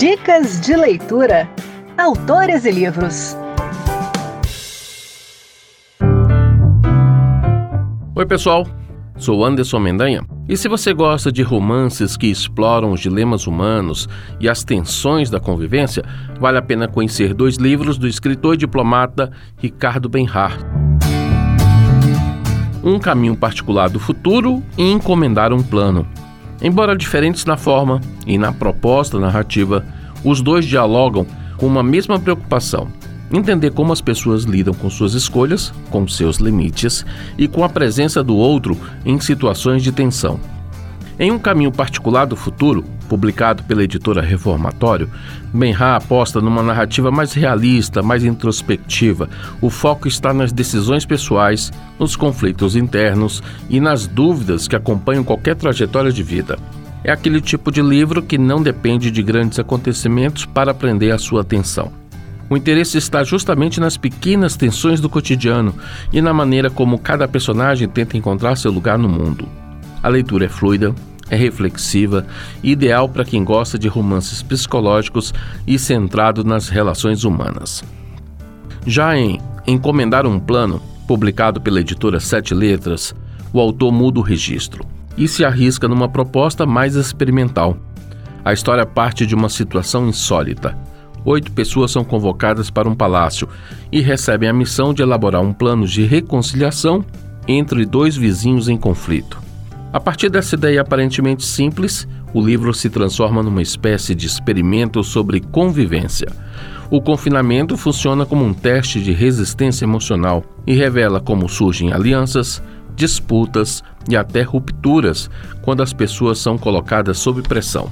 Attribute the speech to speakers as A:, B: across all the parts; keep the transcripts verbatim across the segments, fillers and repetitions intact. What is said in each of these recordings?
A: Dicas de leitura. Autores e livros.
B: Oi, pessoal. Sou Anderson Mendanha. E se você gosta de romances que exploram os dilemas humanos e as tensões da convivência, vale a pena conhecer dois livros do escritor e diplomata Ricardo Benhart. Um Caminho Particular do Futuro e Encomendar um Plano. Embora diferentes na forma e na proposta narrativa, os dois dialogam com uma mesma preocupação: entender como as pessoas lidam com suas escolhas, com seus limites e com a presença do outro em situações de tensão. Em Um Caminho Particular do Futuro, publicado pela editora Reformatório, Benhart aposta numa narrativa mais realista, mais introspectiva. O foco está nas decisões pessoais, nos conflitos internos e nas dúvidas que acompanham qualquer trajetória de vida. É aquele tipo de livro que não depende de grandes acontecimentos para prender a sua atenção. O interesse está justamente nas pequenas tensões do cotidiano e na maneira como cada personagem tenta encontrar seu lugar no mundo. A leitura é fluida, é reflexiva e ideal para quem gosta de romances psicológicos e centrado nas relações humanas. Já em Encomendar um Plano, publicado pela editora Sete Letras, o autor muda o registro e se arrisca numa proposta mais experimental. A história parte de uma situação insólita. Oito pessoas são convocadas para um palácio e recebem a missão de elaborar um plano de reconciliação entre dois vizinhos em conflito. A partir dessa ideia aparentemente simples, o livro se transforma numa espécie de experimento sobre convivência. O confinamento funciona como um teste de resistência emocional e revela como surgem alianças, disputas e até rupturas quando as pessoas são colocadas sob pressão.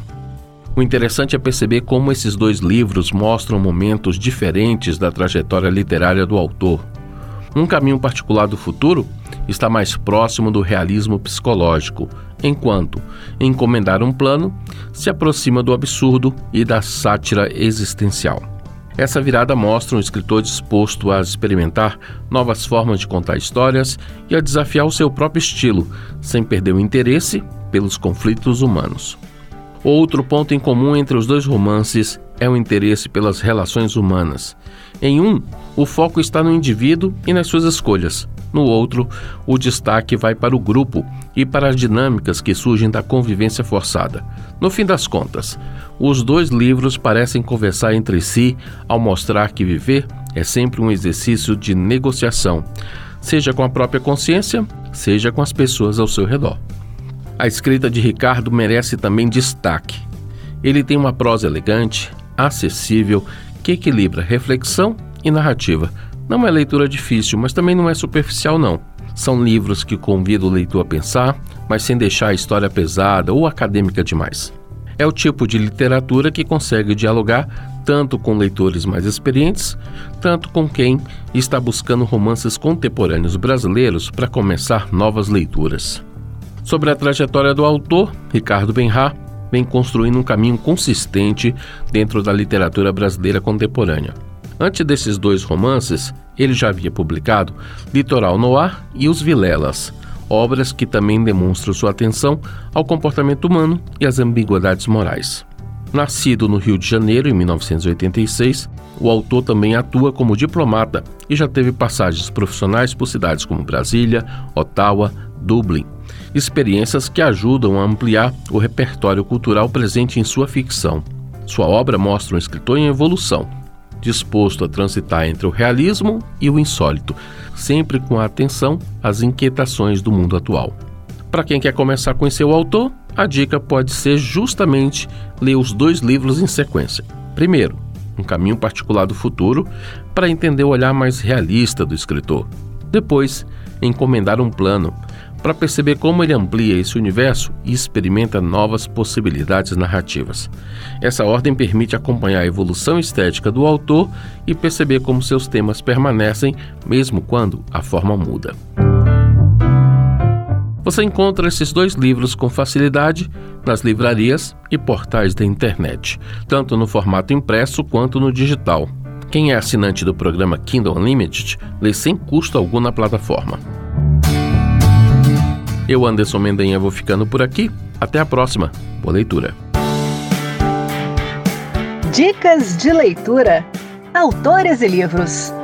B: O interessante é perceber como esses dois livros mostram momentos diferentes da trajetória literária do autor. Um Caminho Particular do Futuro está mais próximo do realismo psicológico, enquanto Encomendar um Plano se aproxima do absurdo e da sátira existencial. Essa virada mostra um escritor disposto a experimentar novas formas de contar histórias e a desafiar o seu próprio estilo, sem perder o interesse pelos conflitos humanos. Outro ponto em comum entre os dois romances é o interesse pelas relações humanas. Em um, o foco está no indivíduo e nas suas escolhas. No outro, o destaque vai para o grupo e para as dinâmicas que surgem da convivência forçada. No fim das contas, os dois livros parecem conversar entre si ao mostrar que viver é sempre um exercício de negociação, seja com a própria consciência, seja com as pessoas ao seu redor. A escrita de Ricardo merece também destaque. Ele tem uma prosa elegante, acessível, que equilibra reflexão e narrativa. Não é leitura difícil, mas também não é superficial, não. São livros que convidam o leitor a pensar, mas sem deixar a história pesada ou acadêmica demais. É o tipo de literatura que consegue dialogar tanto com leitores mais experientes, tanto com quem está buscando romances contemporâneos brasileiros para começar novas leituras. Sobre a trajetória do autor, Ricardo Benhart vem construindo um caminho consistente dentro da literatura brasileira contemporânea. Antes desses dois romances, ele já havia publicado Litoral Noir e Os Vilelas, obras que também demonstram sua atenção ao comportamento humano e às ambiguidades morais. Nascido no Rio de Janeiro em mil novecentos e oitenta e seis, o autor também atua como diplomata e já teve passagens profissionais por cidades como Brasília, Ottawa, Dublin. Experiências que ajudam a ampliar o repertório cultural presente em sua ficção. Sua obra mostra um escritor em evolução, disposto a transitar entre o realismo e o insólito, sempre com atenção às inquietações do mundo atual. Para quem quer começar a conhecer o autor, a dica pode ser justamente ler os dois livros em sequência. Primeiro, Um Caminho Particular do Futuro, para entender o olhar mais realista do escritor. Depois, Encomendar um Plano, para perceber como ele amplia esse universo e experimenta novas possibilidades narrativas. Essa ordem permite acompanhar a evolução estética do autor e perceber como seus temas permanecem, mesmo quando a forma muda. Você encontra esses dois livros com facilidade nas livrarias e portais da internet, tanto no formato impresso quanto no digital. Quem é assinante do programa Kindle Unlimited lê sem custo algum na plataforma. Eu, Anderson Mendanha, vou ficando por aqui. Até a próxima. Boa leitura.
A: Dicas de leitura. Autores e livros.